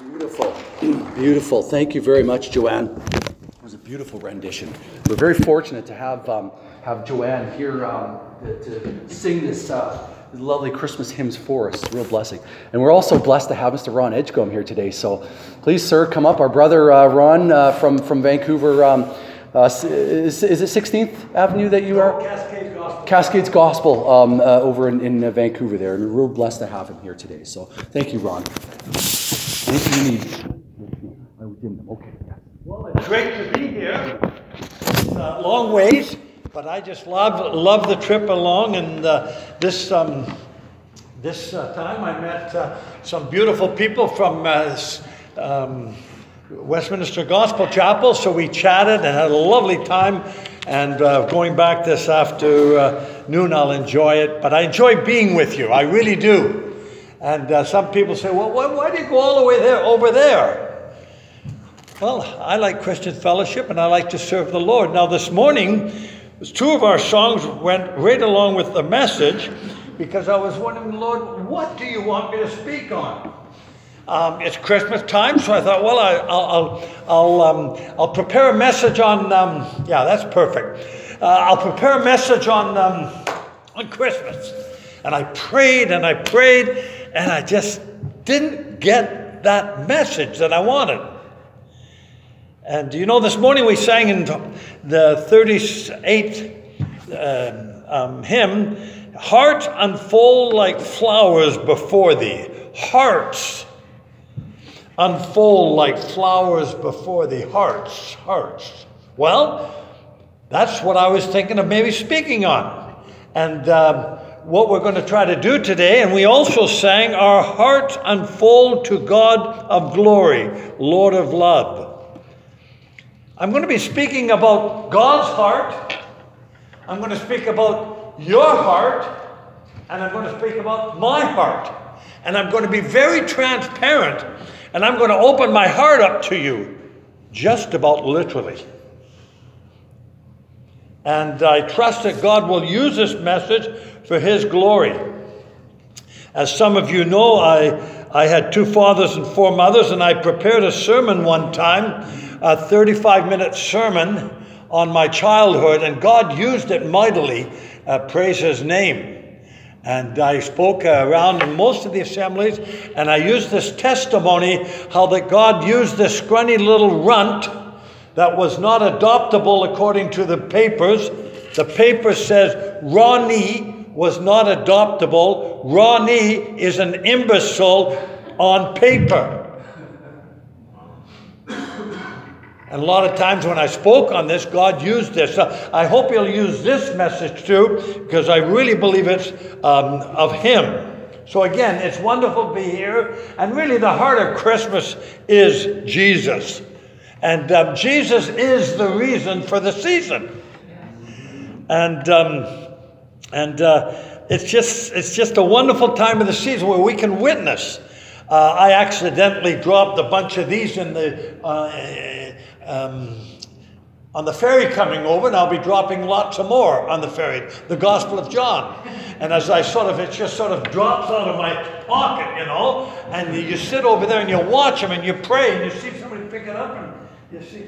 Beautiful. Beautiful. Thank you very much, Joanne. It was a beautiful rendition. We're very fortunate to have Joanne here to sing this lovely Christmas hymns for us. It's a real blessing. And we're also blessed to have Mr. Ron Edgecombe here today. So please, sir, come up. Our brother Ron from Vancouver. Is it 16th Avenue that you are? Cascades Gospel. Cascades Gospel over in Vancouver there. And we're real blessed to have him here today. So thank you, Ron. Anything you need? I would give them. Okay. Well, it's great to be here. It's a long ways, but I just love the trip along. And this time I met some beautiful people from Westminster Gospel Chapel. So we chatted and had a lovely time. And going back this afternoon, I'll enjoy it. But I enjoy being with you. I really do. And some people say, well, why do you go all the way over there? Well, I like Christian fellowship and I like to serve the Lord. Now this morning, two of our songs went right along with the message because I was wondering, Lord, what do you want me to speak on? It's Christmas time, so I thought, well, I'll prepare a message on, that's perfect. I'll prepare a message on Christmas. And I prayed, and I just didn't get that message that I wanted. And you know, this morning we sang in the 38th hymn, "Hearts unfold like flowers before thee." Hearts unfold like flowers before thee. Hearts. Well, that's what I was thinking of maybe speaking on. And what we're going to try to do today, and we also sang, "Our hearts unfold to God of glory, Lord of love." I'm going to be speaking about God's heart. I'm going to speak about your heart. And I'm going to speak about my heart. And I'm going to be very transparent. And I'm going to open my heart up to you, just about literally. And I trust that God will use this message for His glory. As some of you know, I had 2 fathers and 4 mothers, and I prepared a sermon one time, a 35-minute sermon on my childhood, and God used it mightily, praise His name. And I spoke around in most of the assemblies, and I used this testimony, how that God used this scrawny little runt that was not adoptable according to the papers. The paper says Ronnie was not adoptable. Ronnie is an imbecile on paper. And a lot of times when I spoke on this, God used this. I hope He'll use this message too, because I really believe it's of Him. So again, it's wonderful to be here. And really the heart of Christmas is Jesus. And Jesus is the reason for the season. And it's just a wonderful time of the season where we can witness. I accidentally dropped a bunch of these in on the ferry coming over, and I'll be dropping lots of more on the ferry, the Gospel of John. And as it just sort of drops out of my pocket, you know, and you sit over there and you watch them and you pray and you see somebody pick it up and you see.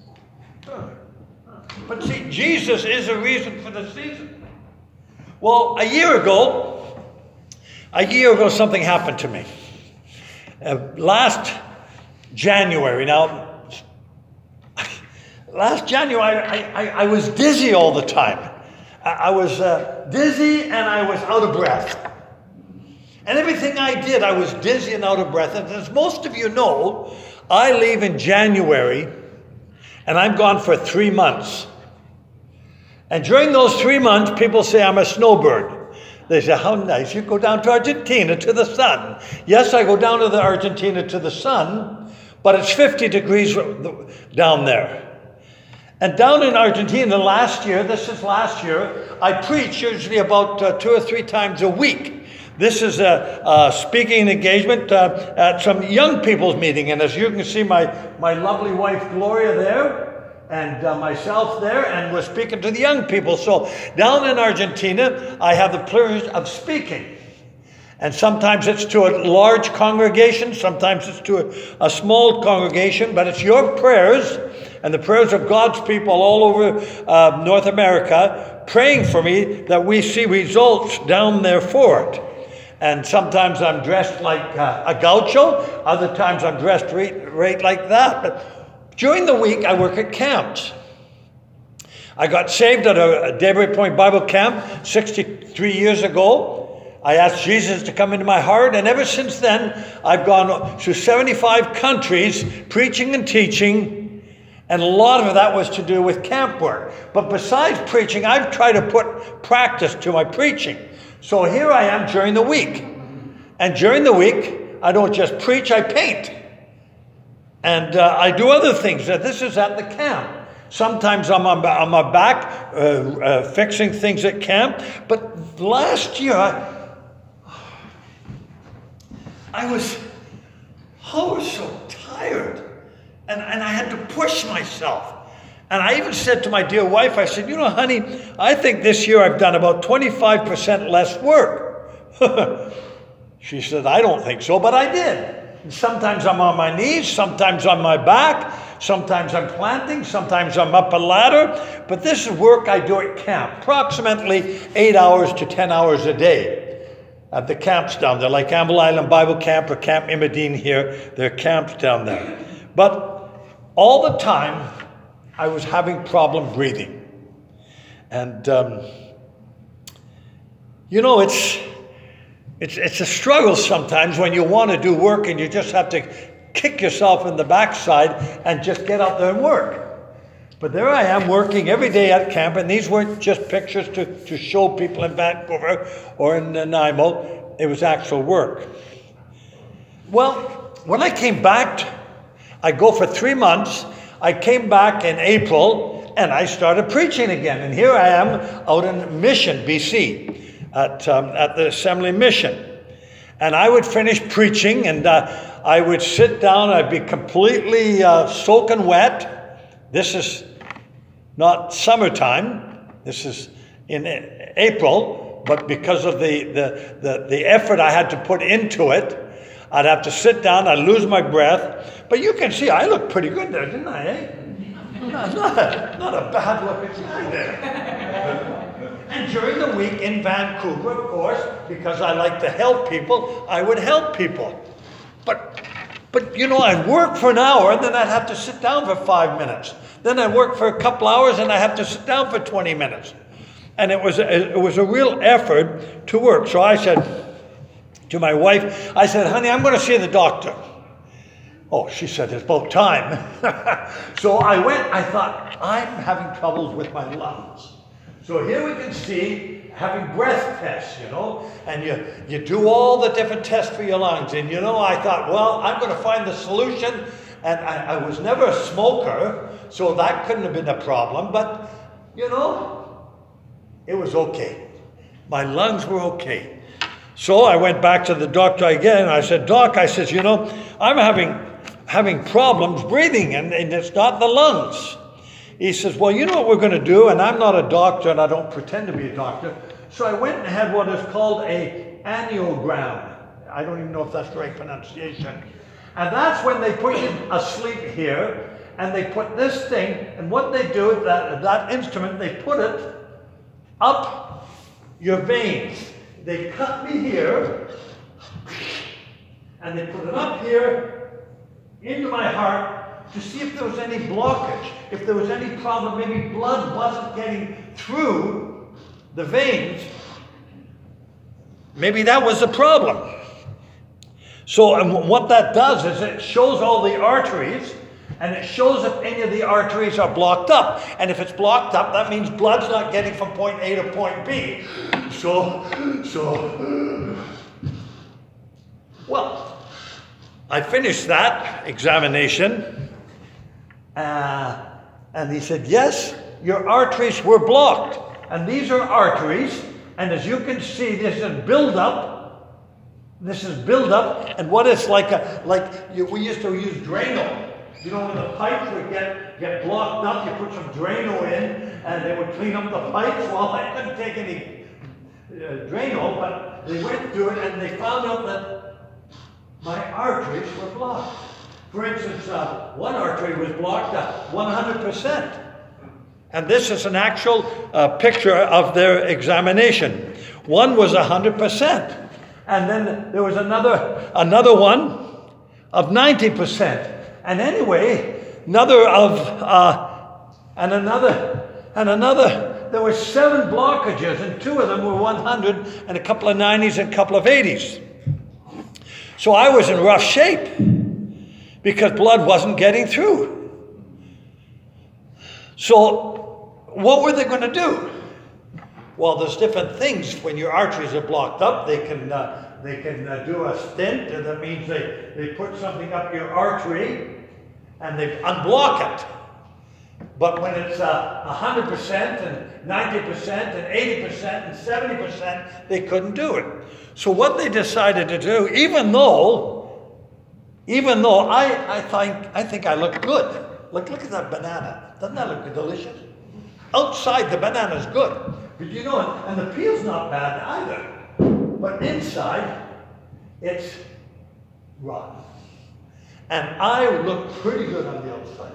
But see, Jesus is a reason for the season. Well, a year ago, something happened to me. Last January, I was dizzy all the time. I was dizzy and I was out of breath. And everything I did, I was dizzy and out of breath. And as most of you know, I leave in January and I'm gone for 3 months. And during those 3 months, people say I'm a snowbird. They say, how nice, you go down to Argentina to the sun. Yes, I go down to Argentina to the sun, but it's 50 degrees down there. And down in Argentina last year, I preach usually about 2 or 3 times a week. This is a speaking engagement at some young people's meeting. And as you can see, my lovely wife Gloria there, and myself there, and we're speaking to the young people. So down in Argentina, I have the privilege of speaking. And sometimes it's to a large congregation, sometimes it's to a small congregation, but it's your prayers and the prayers of God's people all over North America praying for me that we see results down there for it. And sometimes I'm dressed like a gaucho, other times I'm dressed right like that. But during the week, I work at camps. I got saved at a Daybreak Point Bible camp 63 years ago. I asked Jesus to come into my heart, and ever since then, I've gone to 75 countries preaching and teaching, and a lot of that was to do with camp work. But besides preaching, I've tried to put practice to my preaching. So here I am during the week. And during the week, I don't just preach, I paint. And I do other things. This is at the camp. Sometimes I'm on my back fixing things at camp. But last year, I was so tired. And I had to push myself. And I even said to my dear wife, I said, honey, I think this year I've done about 25% less work. She said, I don't think so, but I did. And sometimes I'm on my knees, sometimes on my back, sometimes I'm planting, sometimes I'm up a ladder. But this is work I do at camp, approximately 8 hours to 10 hours a day at the camps down there, like Campbell Island Bible Camp or Camp Imidine here. There are camps down there. But all the time, I was having problem breathing. And, it's a struggle sometimes when you want to do work and you just have to kick yourself in the backside and just get out there and work. But there I am working every day at camp, and these weren't just pictures to show people in Vancouver or in Nanaimo. It was actual work. Well, when I came back, I go for 3 months. I came back in April, and I started preaching again. And here I am out in Mission, BC, at the Assembly Mission. And I would finish preaching, and I would sit down. I'd be completely soaking wet. This is not summertime. This is in April. But because of the effort I had to put into it, I'd have to sit down, I'd lose my breath. But you can see I look pretty good there, didn't I, eh? Not a bad looking guy there. And during the week in Vancouver, of course, because I like to help people, I would help people. But I'd work for an hour, and then I'd have to sit down for 5 minutes. Then I'd work for a couple hours, and I'd have to sit down for 20 minutes. And it was a real effort to work. So I said to my wife, I said, honey, I'm going to see the doctor. Oh, she said, it's about time. So I went, I thought, I'm having troubles with my lungs. So here we can see having breath tests, and you do all the different tests for your lungs. And, I thought, well, I'm going to find the solution. And I was never a smoker, so that couldn't have been a problem. But, it was okay. My lungs were okay. So I went back to the doctor again. I said, Doc, I'm having problems breathing, and it's not the lungs. He says, well, you know what we're going to do? And I'm not a doctor, and I don't pretend to be a doctor. So I went and had what is called an angiogram. I don't even know if that's the right pronunciation. And that's when they put you asleep here, and they put this thing, and what they do, that instrument, they put it up your veins. They cut me here, and they put it up here into my heart to see if there was any blockage, if there was any problem, maybe blood wasn't getting through the veins. Maybe that was the problem. So and what that does is it shows all the arteries, and it shows if any of the arteries are blocked up. And if it's blocked up, that means blood's not getting from point A to point B. Well, I finished that examination, and he said, yes, your arteries were blocked. And these are arteries, and as you can see, this is buildup. This is buildup, and what is we used to use Drano. When the pipes would get blocked up, you put some Drano in, and they would clean up the pipes. Well, I couldn't take any Drano, but they went through it and they found out that my arteries were blocked. For instance, one artery was blocked 100%. And this is an actual picture of their examination. One was 100%. And then there was another one of 90%. And anyway, there were 7 blockages, and 2 of them were 100, and a couple of 90s and a couple of 80s. So I was in rough shape because blood wasn't getting through. So what were they going to do? Well, there's different things. When your arteries are blocked up, they can do a stent, and that means they put something up your artery and they unblock it. But when it's 100% and 90% and 80% and 70%, they couldn't do it. So what they decided to do, even though I think I look good. Look at that banana. Doesn't that look delicious? Outside, the banana's good. But you know, and the peel's not bad either. But inside, it's rotten. And I look pretty good on the outside.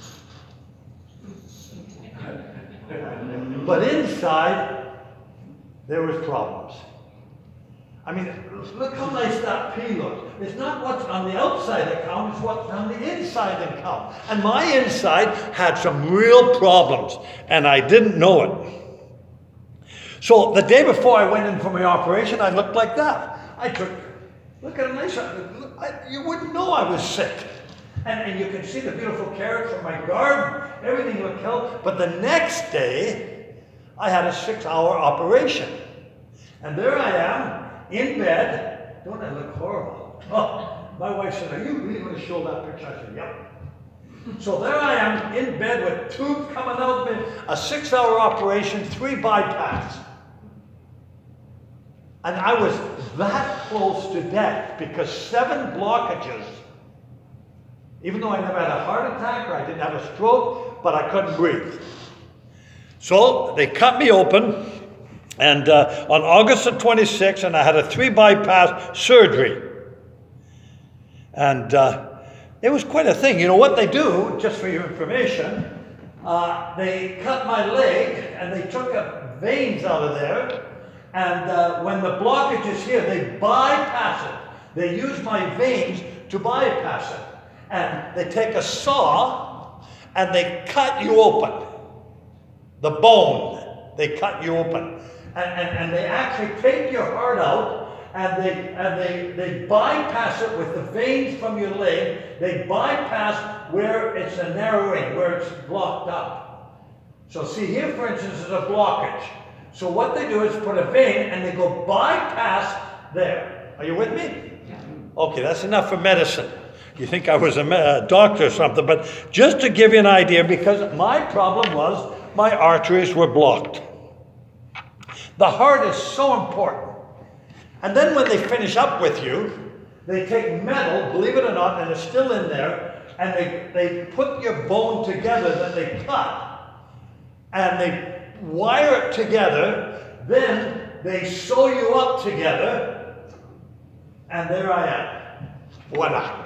But inside, there was problems. I mean, look how nice that pea looks. It's not what's on the outside that counts, it's what's on the inside that counts. And my inside had some real problems, and I didn't know it. So the day before I went in for my operation, I looked like that. Look at a nice, you wouldn't know I was sick. And you can see the beautiful carrots from my garden. Everything looked healthy. But the next day, I had a 6-hour operation. And there I am, in bed. Don't I look horrible? Oh, my wife said, "Are you really going to show that picture?" I said, "Yep." So there I am, in bed with tubes coming out of me, a 6-hour operation, 3 bypass. And I was that close to death because 7 blockages. Even though I never had a heart attack or I didn't have a stroke, but I couldn't breathe. So they cut me open, and on August the 26th, and I had a 3 bypass surgery. And it was quite a thing. You know what they do, just for your information, they cut my leg and they took veins out of there. And when the blockage is here, they bypass it. They use my veins to bypass it. And they take a saw and they cut you open. The bone, they cut you open. And they actually take your heart out and they bypass it with the veins from your leg. They bypass where it's a narrowing, where it's blocked up. So see here, for instance, is a blockage. So what they do is put a vein and they go bypass there. Are you with me? Yeah. Okay, that's enough for medicine. You think I was a doctor or something, but just to give you an idea, because my problem was my arteries were blocked. The heart is so important. And then when they finish up with you, they take metal, believe it or not, and it's still in there, and they put your bone together that they cut, and they wire it together, then they sew you up together, and there I am. Voila.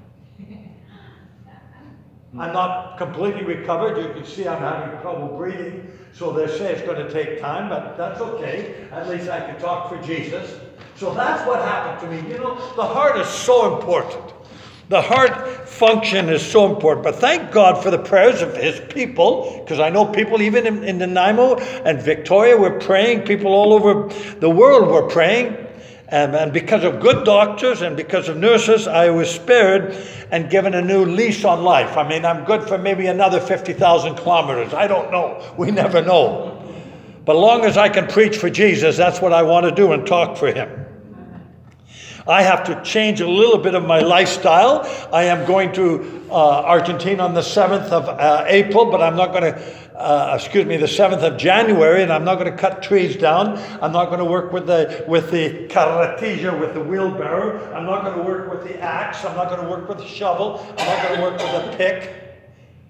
I'm not completely recovered. You can see I'm having trouble breathing. So they say it's going to take time, but that's okay. At least I can talk for Jesus. So that's what happened to me. You know, the heart is so important. The heart function is so important. But thank God for the prayers of His people, because I know people even in Nanaimo and Victoria were praying. People all over the world were praying. And because of good doctors and because of nurses, I was spared and given a new lease on life. I mean, I'm good for maybe another 50,000 kilometers. I don't know. We never know. But as long as I can preach for Jesus, that's what I want to do and talk for Him. I have to change a little bit of my lifestyle. I am going to Argentina on the 7th of April, but I'm not going to, the 7th of January, and I'm not going to cut trees down. I'm not going to work with the carretilla, with the wheelbarrow. I'm not going to work with the axe. I'm not going to work with the shovel. I'm not going to work with the pick.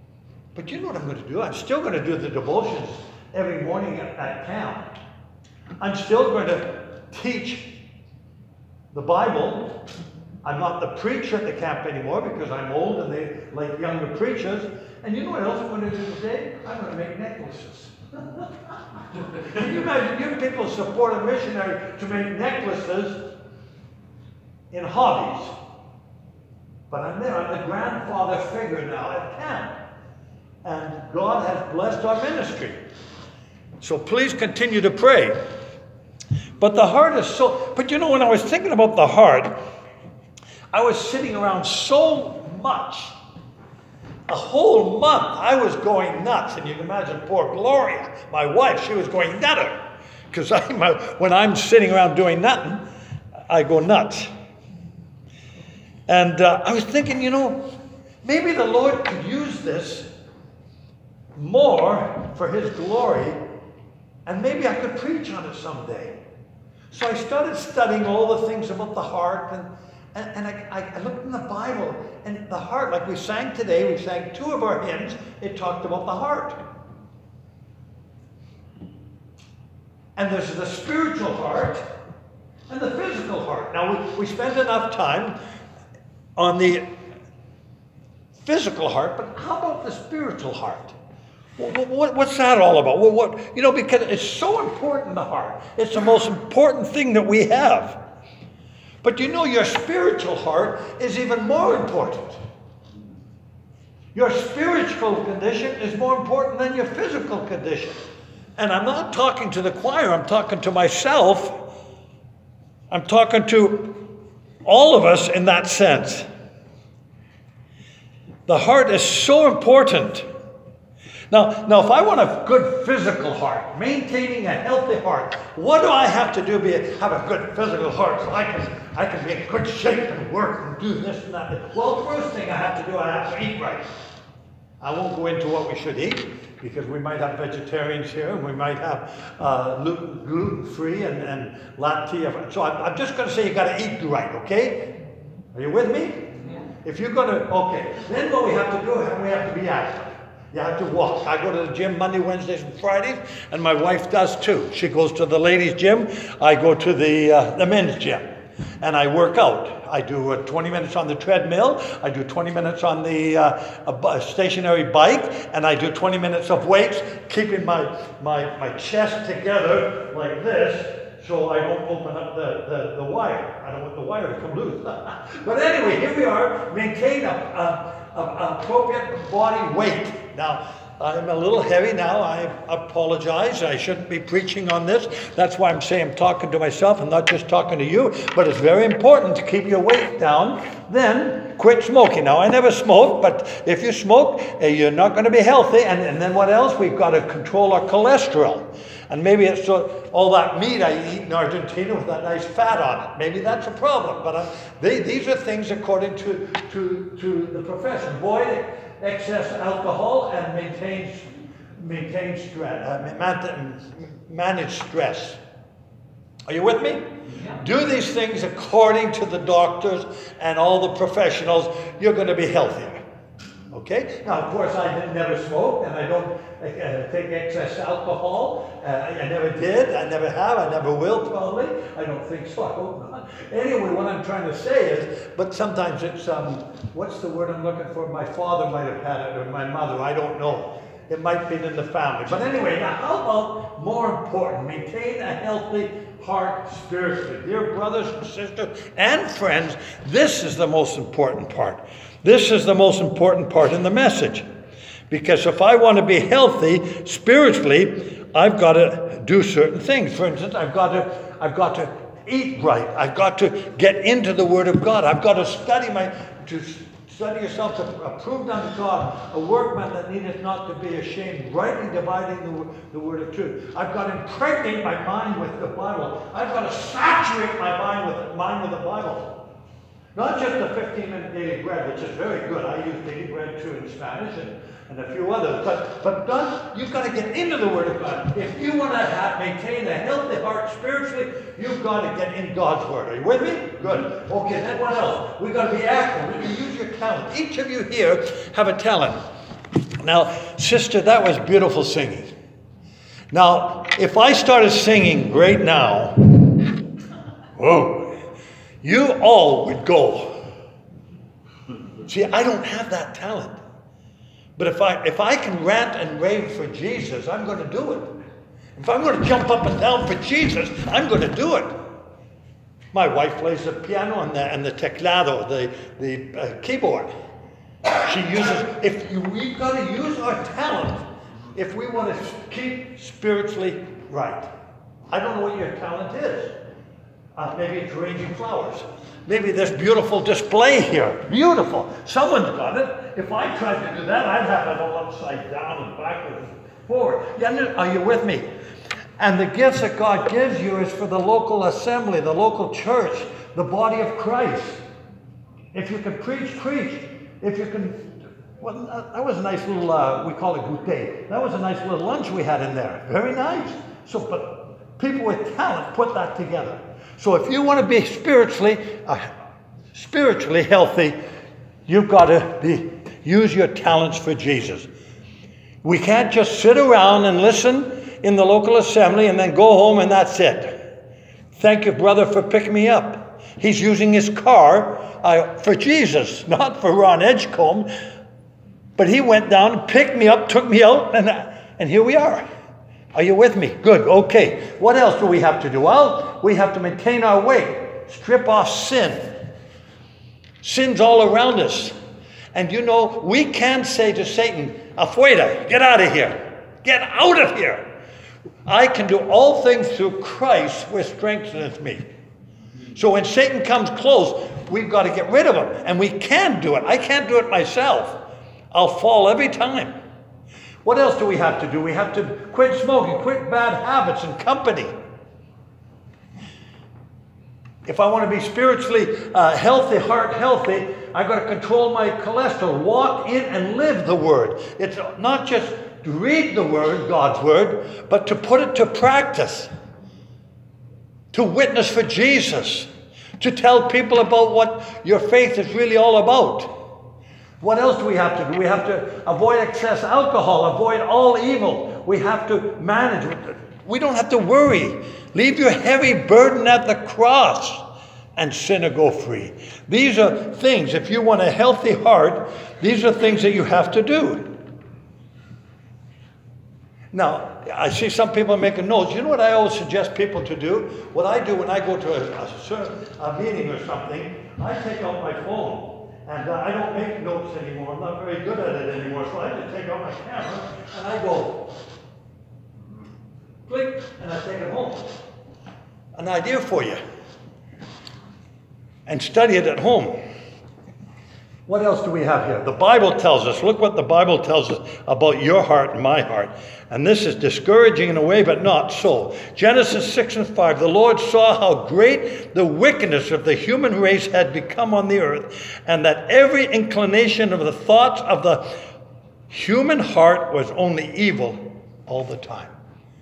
But you know what I'm going to do? I'm still going to do the devotions every morning at camp. I'm still going to teach the Bible. I'm not the preacher at the camp anymore because I'm old and they like younger preachers. And you know what else I'm going to do today? I'm going to make necklaces. Can you imagine you people support a missionary to make necklaces in hobbies? But I'm there. I'm the grandfather figure now at camp. And God has blessed our ministry. So please continue to pray. But the heart is so... But you know, when I was thinking about the heart, I was sitting around so much. A whole month, I was going nuts. And you can imagine poor Gloria, my wife, she was going nutter. Because when I'm sitting around doing nothing, I go nuts. And I was thinking, you know, maybe the Lord could use this more for His glory, and maybe I could preach on it someday. So I started studying all the things about the heart, and I looked in the Bible, and the heart, like we sang today, we sang 2 of our hymns, it talked about the heart. And there's the spiritual heart and the physical heart. Now, we spent enough time on the physical heart, but how about the spiritual heart? What's that all about? You know, because it's so important, the heart. It's the most important thing that we have. But you know, your spiritual heart is even more important. Your spiritual condition is more important than your physical condition. And I'm not talking to the choir, I'm talking to myself. I'm talking to all of us in that sense. The heart is so important. Now, if I want a good physical heart, maintaining a healthy heart, what do I have to do to have a good physical heart so I can be in good shape and work and do this and that? Well, the first thing I have to do, I have to eat right. I won't go into what we should eat because we might have vegetarians here and we might have gluten-free and lactose. So I'm just going to say you got to eat right, okay? Are you with me? Yeah. If you're going to, okay. Then what we have to do, we have to be active. You have to walk. I go to the gym Monday, Wednesdays, and Fridays, and my wife does too. She goes to the ladies' gym. I go to the men's gym, and I work out. I do 20 minutes on the treadmill. I do 20 minutes on the stationary bike, and I do 20 minutes of weights, keeping my chest together like this, so I don't open up the wire. I don't want the wire to come loose. But anyway, here we are, maintain appropriate body weight. Now, I'm a little heavy now. I apologize. I shouldn't be preaching on this. That's why I'm saying I'm talking to myself and not just talking to you. But it's very important to keep your weight down. Then quit smoking. Now, I never smoke, but if you smoke, you're not going to be healthy. And then what else? We've got to control our cholesterol. And maybe it's all that meat I eat in Argentina with that nice fat on it. Maybe that's a problem. But these are things according to the profession. Avoid excess alcohol and maintain stress, manage stress. Are you with me? Yeah. Do these things according to the doctors and all the professionals. You're going to be healthier. Okay? Now, of course, I never smoked, and I don't take excess alcohol. I never did. I never have. I never will, probably. I don't think so. I hope not. Anyway, what I'm trying to say is, but sometimes it's, what's the word I'm looking for? My father might have had it, or my mother. I don't know. It might be in the family. But anyway, now how about more important? Maintain a healthy heart spiritually. Dear brothers and sisters and friends, this is the most important part. This is the most important part in the message. Because if I want to be healthy spiritually, I've got to do certain things. For instance, I've got to eat right. I've got to get into the Word of God. I've got to study yourself to approved unto God, a workman that needeth not to be ashamed, rightly dividing the word of truth. I've got to impregnate my mind with the Bible. I've got to saturate my mind with the Bible. Not just the 15-minute daily bread, which is very good. I use daily bread too in Spanish and a few others. But you've got to get into the Word of God. If you want to maintain a healthy heart spiritually, you've got to get in God's Word. Are you with me? Good. Okay, then what else? We've got to be active. We can use your talent. Each of you here have a talent. Now, sister, that was beautiful singing. Now, if I started singing right now, whoa, you all would go. See, I don't have that talent. But if I can rant and rave for Jesus, I'm going to do it. If I'm going to jump up and down for Jesus, I'm going to do it. My wife plays the piano and the teclado, the keyboard. She uses, we've got to use our talent if we want to keep spiritually right. I don't know what your talent is. Maybe it's arranging flowers. Maybe this beautiful display here. Beautiful. Someone's got it. If I tried to do that, I'd have it all upside down and backwards and forward. Are you with me? And the gifts that God gives you is for the local assembly, the local church, the body of Christ. If you can preach, preach. If you can, well, that was a nice little, we call it goûter. That was a nice little lunch we had in there. Very nice. So, but people with talent put that together. So if you want to be spiritually healthy, you've got to use your talents for Jesus. We can't just sit around and listen in the local assembly and then go home and that's it. Thank you, brother, for picking me up. He's using his car for Jesus, not for Ron Edgecombe. But he went down and picked me up, took me out, and here we are. Are you with me? Good. Okay. What else do we have to do? Well, we have to maintain our weight. Strip off sin. Sin's all around us. And you know, we can say to Satan, afuera, get out of here. Get out of here. I can do all things through Christ which strengthens me. So when Satan comes close, we've got to get rid of him. And we can do it. I can't do it myself. I'll fall every time. What else do we have to do? We have to quit smoking, quit bad habits and company. If I want to be spiritually healthy, heart healthy, I've got to control my cholesterol, walk in and live the Word. It's not just to read the Word, God's Word, but to put it to practice. To witness for Jesus. To tell people about what your faith is really all about. What else do we have to do? We have to avoid excess alcohol, avoid all evil. We have to manage. We don't have to worry. Leave your heavy burden at the cross and sin or go free. These are things, if you want a healthy heart, these are things that you have to do. Now, I see some people making notes. You know what I always suggest people to do? What I do when I go to a meeting or something, I take out my phone. And I don't make notes anymore. I'm not very good at it anymore. So I just take out my camera and I go, click, and I take it home. An idea for you. And study it at home. What else do we have here? The Bible tells us, look what the Bible tells us about your heart and my heart. And this is discouraging in a way, but not so. Genesis 6:5, the Lord saw how great the wickedness of the human race had become on the earth, and that every inclination of the thoughts of the human heart was only evil all the time.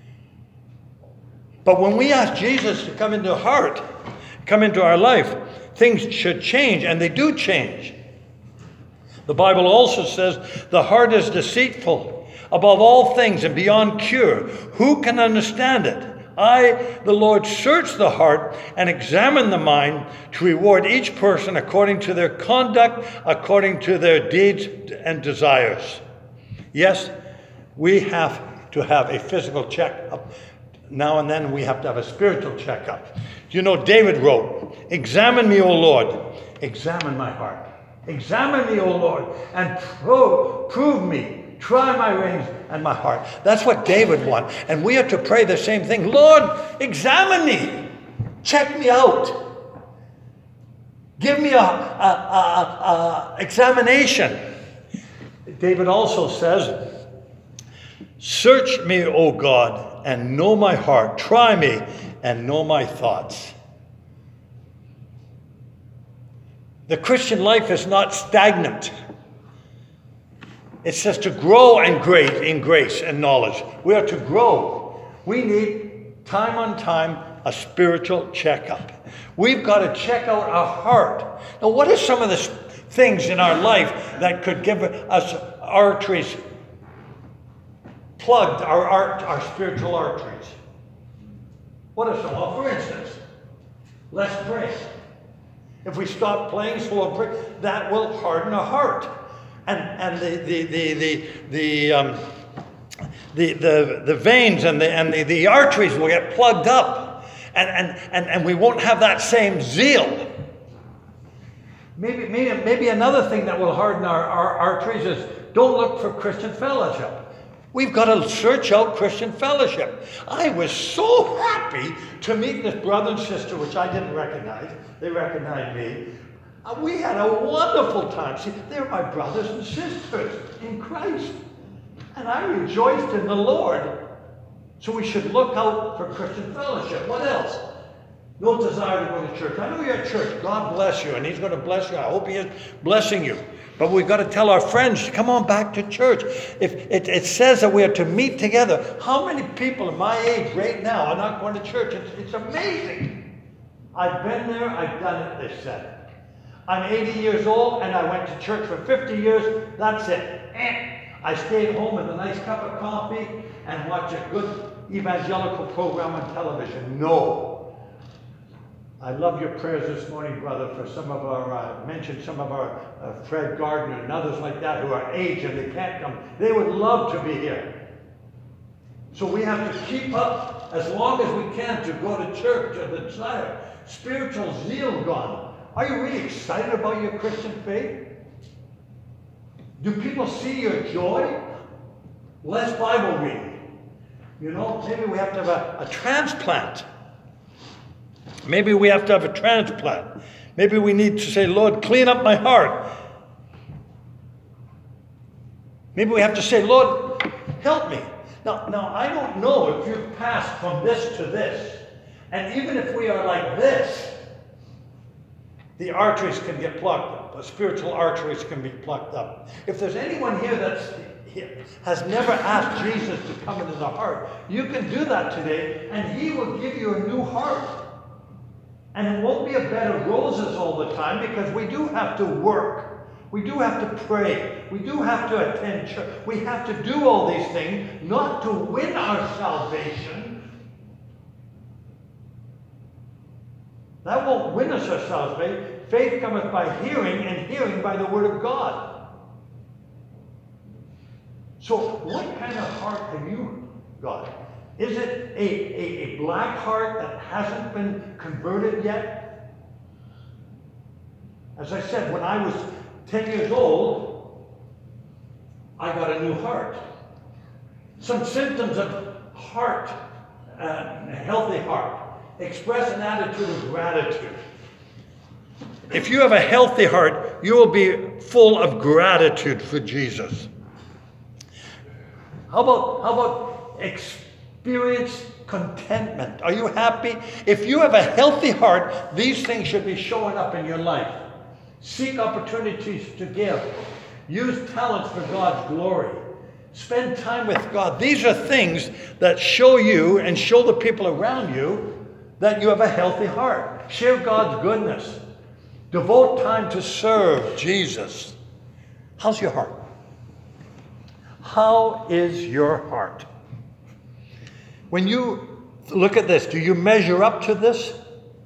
But when we ask Jesus to come into our life, things should change, and they do change. The Bible also says, the heart is deceitful above all things and beyond cure. Who can understand it? I, the Lord, search the heart and examine the mind to reward each person according to their conduct, according to their deeds and desires. Yes, we have to have a physical checkup. Now and then we have to have a spiritual checkup. You know, David wrote, examine me, O Lord, examine my heart. Examine me, O Lord, and prove me. Try my reins and my heart. That's what David wanted. And we have to pray the same thing. Lord, examine me. Check me out. Give me a examination. David also says, search me, O God, and know my heart. Try me and know my thoughts. The Christian life is not stagnant. It says to grow in grace and knowledge. We are to grow. We need, time on time, a spiritual checkup. We've got to check out our heart. Now, what are some of the things in our life that could give us arteries plugged our spiritual arteries. What are some? Well, for instance, let's pray. If we stop praying, slow pray, that will harden our heart, and the veins and the arteries will get plugged up, and we won't have that same zeal. Maybe another thing that will harden our arteries is don't look for Christian fellowship. We've got to search out Christian fellowship. I was so happy to meet this brother and sister, which I didn't recognize. They recognized me. We had a wonderful time. See, they're my brothers and sisters in Christ. And I rejoiced in the Lord. So we should look out for Christian fellowship. What else? No desire to go to church. I know you're at church. God bless you, and He's going to bless you. I hope He is blessing you. But we've got to tell our friends, come on back to church. If it says that we are to meet together, how many people in my age right now are not going to church? It's amazing. I've been there. I've done it, they said. I'm 80 years old, and I went to church for 50 years. That's it. I stayed home with a nice cup of coffee and watch a good evangelical program on television. No. I love your prayers this morning, brother, for some of our, mentioned some of our Fred Gardner and others like that who are aged and they can't come. They would love to be here. So we have to keep up as long as we can to go to church, or the desire. Spiritual zeal gone. Are you really excited about your Christian faith? Do people see your joy? Less Bible reading. You know, maybe we have to have a transplant. Maybe we have to have a transplant. Maybe we need to say, Lord, clean up my heart. Maybe we have to say, Lord, help me. Now I don't know if you've passed from this to this. And even if we are like this, the arteries can get plugged up. The spiritual arteries can be plugged up. If there's anyone here that has never asked Jesus to come into the heart, you can do that today, and He will give you a new heart. And it won't be a bed of roses all the time, because we do have to work. We do have to pray. We do have to attend church. We have to do all these things, not to win our salvation. That won't win us our salvation. Faith cometh by hearing, and hearing by the word of God. So what kind of heart have you got? Is it a black heart that hasn't been converted yet? As I said, when I was 10 years old, I got a new heart. Some symptoms of heart, a healthy heart. Express an attitude of gratitude. If you have a healthy heart, you will be full of gratitude for Jesus. How about experience contentment? Are you happy? If you have a healthy heart, these things should be showing up in your life. Seek opportunities to give. Use talents for God's glory. Spend time with God. These are things that show you and show the people around you that you have a healthy heart. Share God's goodness. Devote time to serve Jesus. How's your heart? How is your heart? When you look at this, do you measure up to this?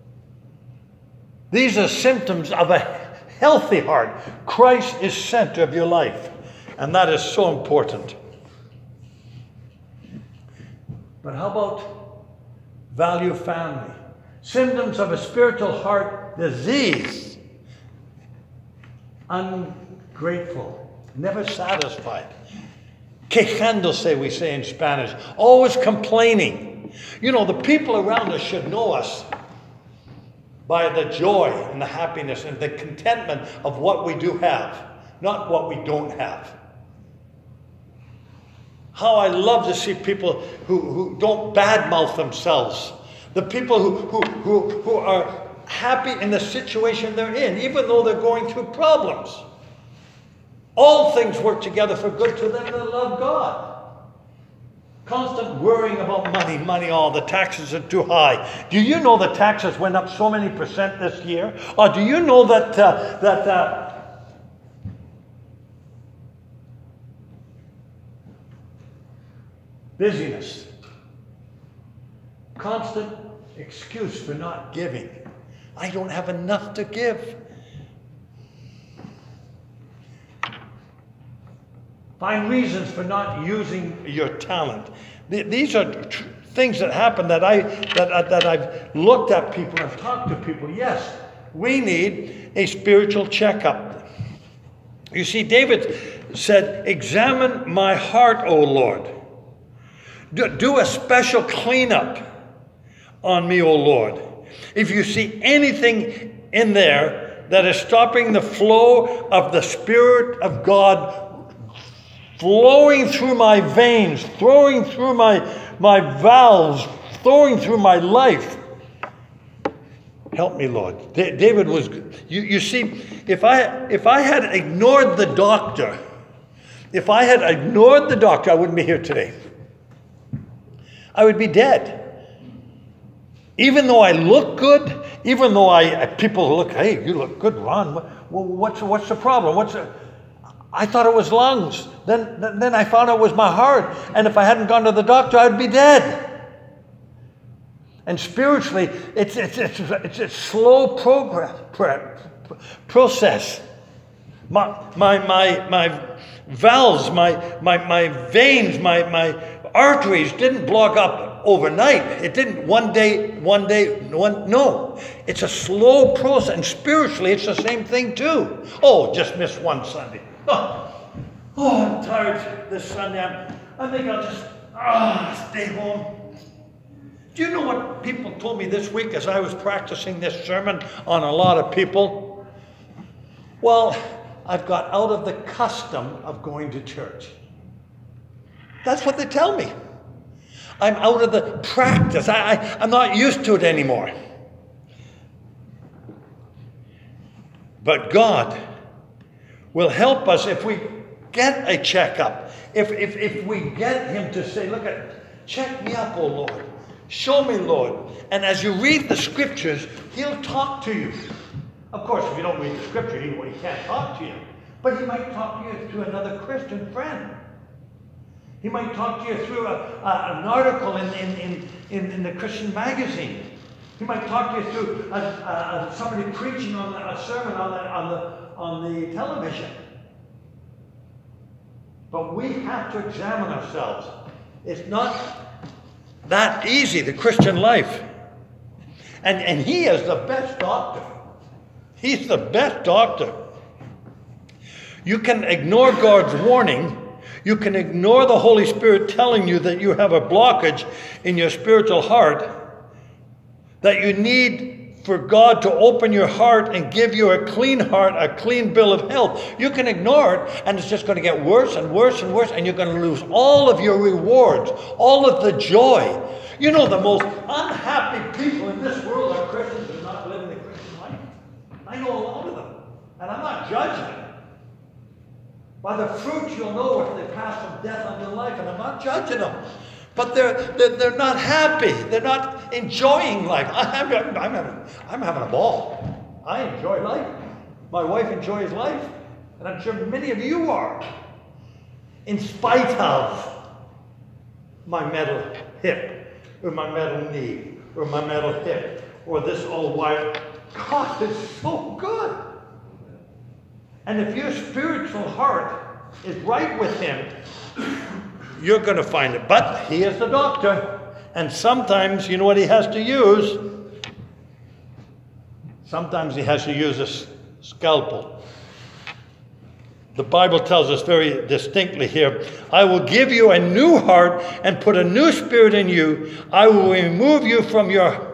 These are symptoms of a healthy heart. Christ is center of your life, and that is so important. But how about value family? Symptoms of a spiritual heart disease. Ungrateful, never satisfied. Quejándose, we say in Spanish. Always complaining. You know, the people around us should know us by the joy and the happiness and the contentment of what we do have, not what we don't have. How I love to see people who don't badmouth themselves. The people who are happy in the situation they're in, even though they're going through problems. All things work together for good to them that love God. Constant worrying about money, the taxes are too high. Do you know the taxes went up so many percent this year? Or do you know that Busyness. Constant excuse for not giving. I don't have enough to give. Find reasons for not using your talent. These are things that happen that I've looked at people and talked to people. Yes, we need a spiritual checkup. You see, David said, "Examine my heart, O Lord. Do a special cleanup on me, O Lord. If you see anything in there that is stopping the flow of the Spirit of God flowing through my veins, flowing through my valves, flowing through my life, help me, Lord." David was, you see, if I had ignored the doctor, I wouldn't be here today. I would be dead. Even though I look good, even though people look, "Hey, you look good, Ron. What's the problem? I thought it was lungs. Then I found out it was my heart. And if I hadn't gone to the doctor, I'd be dead." And spiritually, it's a slow process. My valves, my veins, my arteries didn't block up overnight. It didn't one day. No. It's a slow process. And spiritually, it's the same thing too. Oh, just missed one Sunday. Oh, I'm tired this Sunday. I think I'll just stay home. Do you know what people told me this week as I was practicing this sermon on a lot of people? Well, I've got out of the custom of going to church. That's what they tell me. I'm out of the practice. I'm not used to it anymore. But God will help us if we get a checkup. If we get Him to say, "Look, check me up, O Lord. Show me, Lord." And as you read the scriptures, He'll talk to you. Of course, if you don't read the scripture, He can't talk to you. But He might talk to you through another Christian friend. He might talk to you through an article in the Christian magazine. He might talk to you through somebody preaching on a sermon on the television. But we have to examine ourselves. It's not that easy, the Christian life. And He is the best doctor. He's the best doctor. You can ignore God's warning. You can ignore the Holy Spirit telling you that you have a blockage in your spiritual heart, that you need for God to open your heart and give you a clean heart, a clean bill of health. You can ignore it, and it's just going to get worse and worse and worse, and you're going to lose all of your rewards, all of the joy. You know, the most unhappy people in this world are Christians who are not living the Christian life. I know a lot of them, and I'm not judging them. By the fruit you'll know if they pass from death unto life, and I'm not judging them. But they're not happy. They're not enjoying life. I'm having a ball. I enjoy life. My wife enjoys life. And I'm sure many of you are. In spite of my metal hip, or my metal knee, or my metal hip, or this old wire. God is so good. And if your spiritual heart is right with Him, you're going to find it. But He is the doctor. And sometimes, you know what He has to use? Sometimes He has to use a scalpel. The Bible tells us very distinctly here, "I will give you a new heart and put a new spirit in you. I will remove from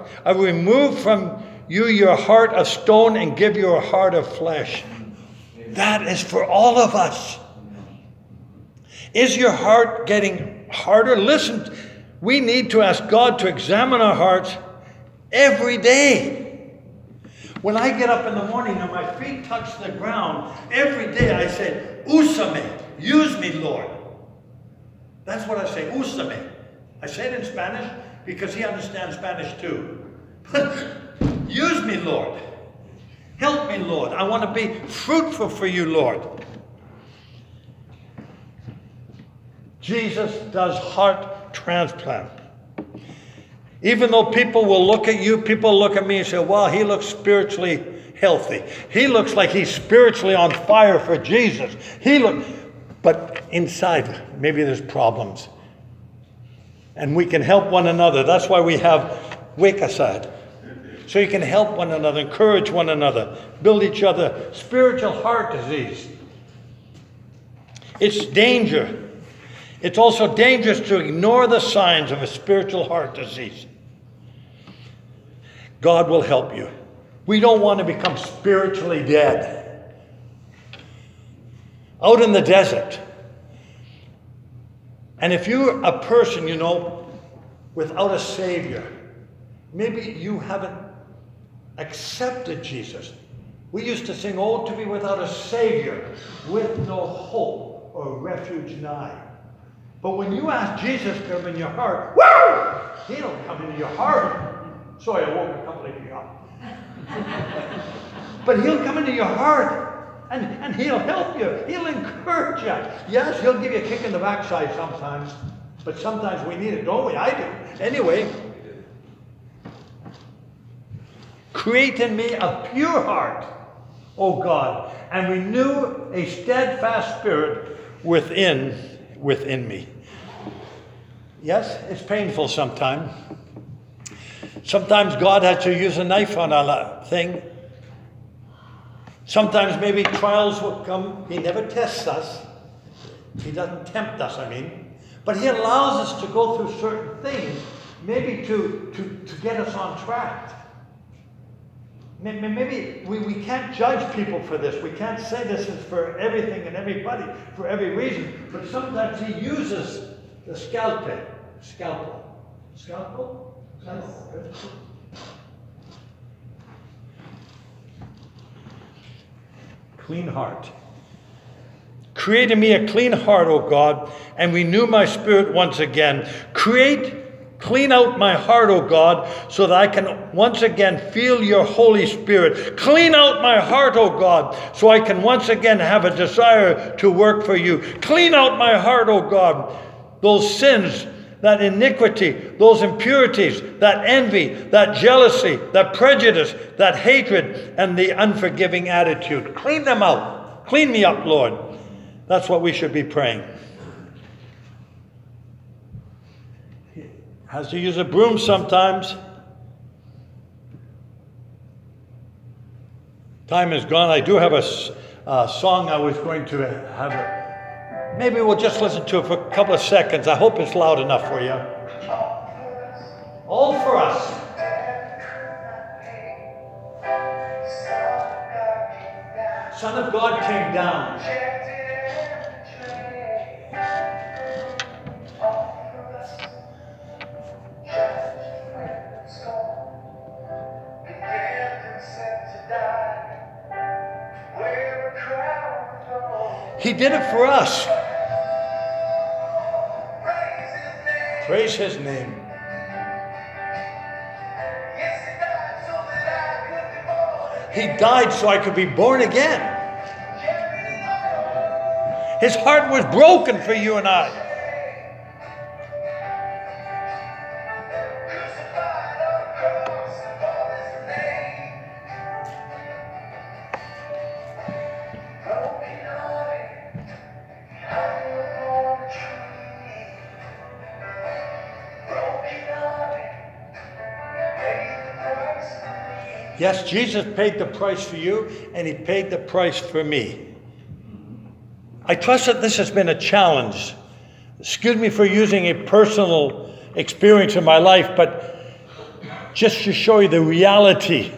you your heart of stone and give you a heart of flesh." That is for all of us. Is your heart getting harder? Listen, we need to ask God to examine our hearts every day. When I get up in the morning and my feet touch the ground, every day I say, "Úsame, use me, Lord." That's what I say, "Úsame." I say it in Spanish because He understands Spanish too. Use me, Lord. Help me, Lord. I want to be fruitful for you, Lord. Jesus does heart transplant. Even though people will look at you, people look at me and say, well, he looks spiritually healthy. He looks like he's spiritually on fire for Jesus. But inside, maybe there's problems. And we can help one another. That's why we have Wake Aside. So you can help one another, encourage one another, build each other. Spiritual heart disease. It's danger. It's also dangerous to ignore the signs of a spiritual heart disease. God will help you. We don't want to become spiritually dead. Out in the desert. And if you're a person, without a Savior, maybe you haven't accepted Jesus. We used to sing, "Oh, to be without a Savior, with no hope or refuge nigh." But when you ask Jesus to come in your heart, woo! He'll come into your heart. Sorry, I woke a couple of you up. But he'll come into your heart and he'll help you. He'll encourage you. Yes, he'll give you a kick in the backside sometimes. But sometimes we need it, don't we? I do. Anyway. Create in me a pure heart, O God, and renew a steadfast spirit within me. Yes, it's painful sometimes. Sometimes God has to use a knife on a thing. Sometimes maybe trials will come. He never tests us. He doesn't tempt us, But he allows us to go through certain things, maybe to get us on track. Maybe we can't judge people for this. We can't say this is for everything and everybody, for every reason. But sometimes he uses the scalpel. Clean heart. Create in me a clean heart, O God, and renew my spirit once again. Clean out my heart, O God, so that I can once again feel your Holy Spirit. Clean out my heart, O God, so I can once again have a desire to work for you. Clean out my heart, O God, those sins, that iniquity, those impurities, that envy, that jealousy, that prejudice, that hatred, and the unforgiving attitude. Clean them out. Clean me up, Lord. That's what we should be praying. Has to use a broom sometimes. Time is gone. I do have a song I was going to have. Maybe we'll just listen to it for a couple of seconds. I hope it's loud enough for you. All for us. Son of God came down. He did it for us. Praise his name. He died so I could be born again. His heart was broken for you and I. Yes, Jesus paid the price for you, and he paid the price for me. I trust that this has been a challenge. Excuse me for using a personal experience in my life, but just to show you the reality.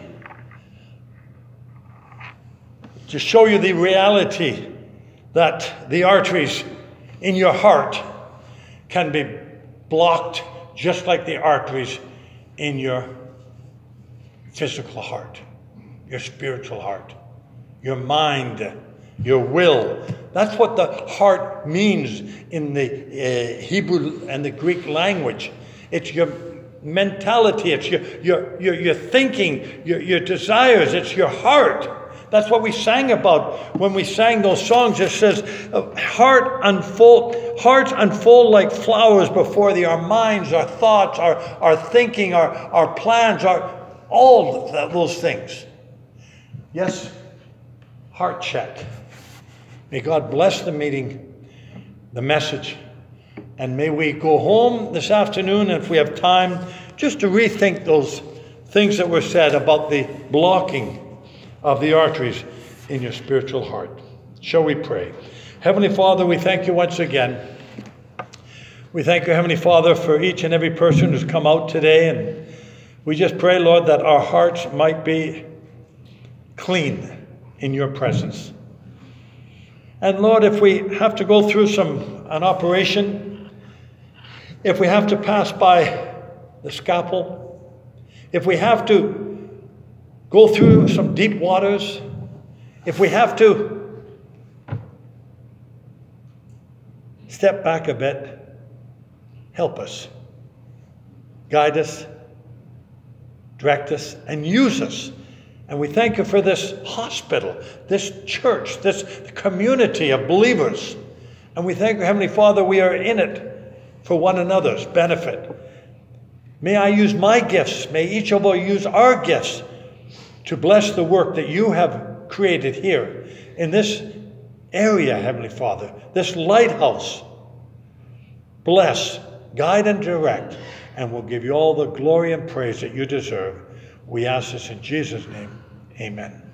To show you the reality that the arteries in your heart can be blocked just like the arteries in your physical heart, your spiritual heart, your mind, your will. That's what the heart means in the Hebrew and the Greek language. It's your mentality, it's your thinking, your desires, it's your heart. That's what we sang about when we sang those songs. It says, hearts unfold like flowers before thee. Our minds, our thoughts, our thinking, our plans, all of those things. Yes, heart check. May God bless the meeting, the message. And may we go home this afternoon, if we have time, just to rethink those things that were said about the blocking of the arteries in your spiritual heart. Shall we pray? Heavenly Father, we thank you once again. We thank you, Heavenly Father, for each and every person who's come out today. And we just pray, Lord, that our hearts might be clean in your presence. And Lord, if we have to go through an operation, if we have to pass by the scalpel, if we have to go through some deep waters, if we have to step back a bit, help us, guide us, direct us, and use us. And we thank you for this hospital, this church, this community of believers. And we thank you, Heavenly Father, we are in it for one another's benefit. May I use my gifts, may each of us use our gifts to bless the work that you have created here in this area, Heavenly Father, this lighthouse. Bless, guide, and direct, and we'll give you all the glory and praise that you deserve. We ask this in Jesus' name. Amen.